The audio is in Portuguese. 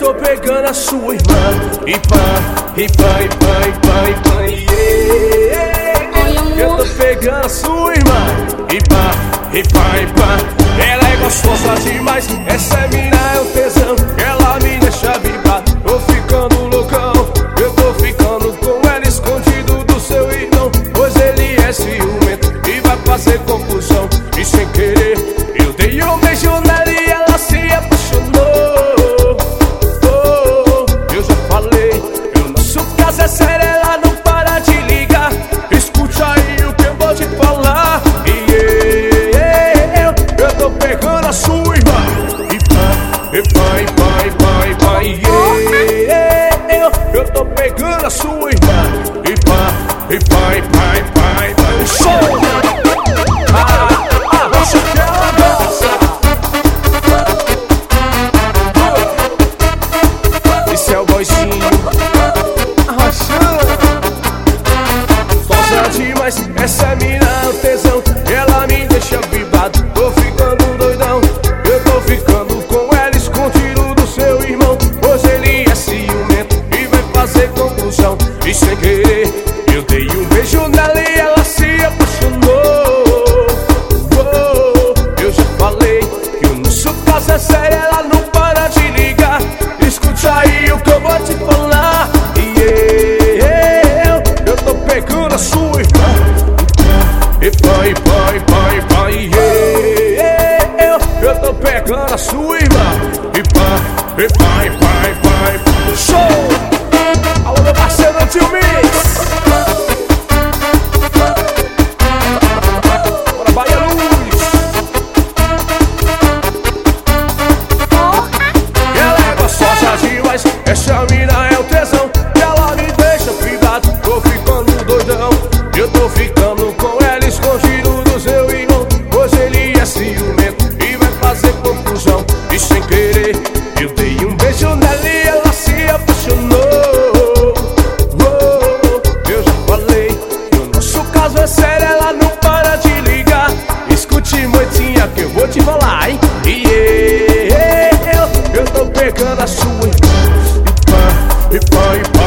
tô pegando a sua irmã. E pá, e pá, e pá, e pá, e pá, yeah. Eu tô pegando a sua irmã. E pá, e pá, e pá. Ela é gostosa demais, essa mina é um tesão. Ela me deixa vibrar, tô ficando loucão. Eu tô ficando com ela escondido do seu irmão, pois ele é ciumento e vai fazer confusão. E sem querer eu dei um beijo nela e ela se apaixonou. Eu já falei, o nosso caso é sério, ela não para de ligar. Escute aí o que eu vou te falar. Eu tô pegando a sua irmã. E pá, e pá, e pá, e pá, e pá, yeah. Eu tô pegando a sua irmã. E pá, e pá, e pá, e pá, e pá. Show! Arrocha que ela dança. Esse é o boizinho arrochando. Gostosa demais, essa mina é um tesão. Ela me deixa vibrado, tô ficando doidão. Eu tô ficando com ela escondido do seu irmão, pois ele é ciumento e vai fazer confusão. E sem querer eu dei um beijo nela e ela se apaixonou. Eu já falei que o nosso caso é sério, ela não para de ligar. Escute aí o que eu vou te falar. Eu tô pegando a sua irmã. E pá, e pá, e pá, e pá, yeah. Eu tô pegando a sua irmã. E pá, e pá, e pá, e pá, e pá. Show! Alô, meu parceiro Tio Mix. Bora, Bahia Luz. Ela é gostosa demais, essa mina é o tesão. Ela me deixa vibrado, tô ficando doidão. Eu tô ficando com ela escondido do seu irmão, pois ele é ciumento e vai fazer confusão. E sem querer eu dei um beijo nela e ela se apaixonou. Eu já falei que o nosso caso é sério, ela não para de ligar. Escute, moitinha, que eu vou te falar, hein? Eu tô pegando a sua irmã. E pá, e pá, e pá.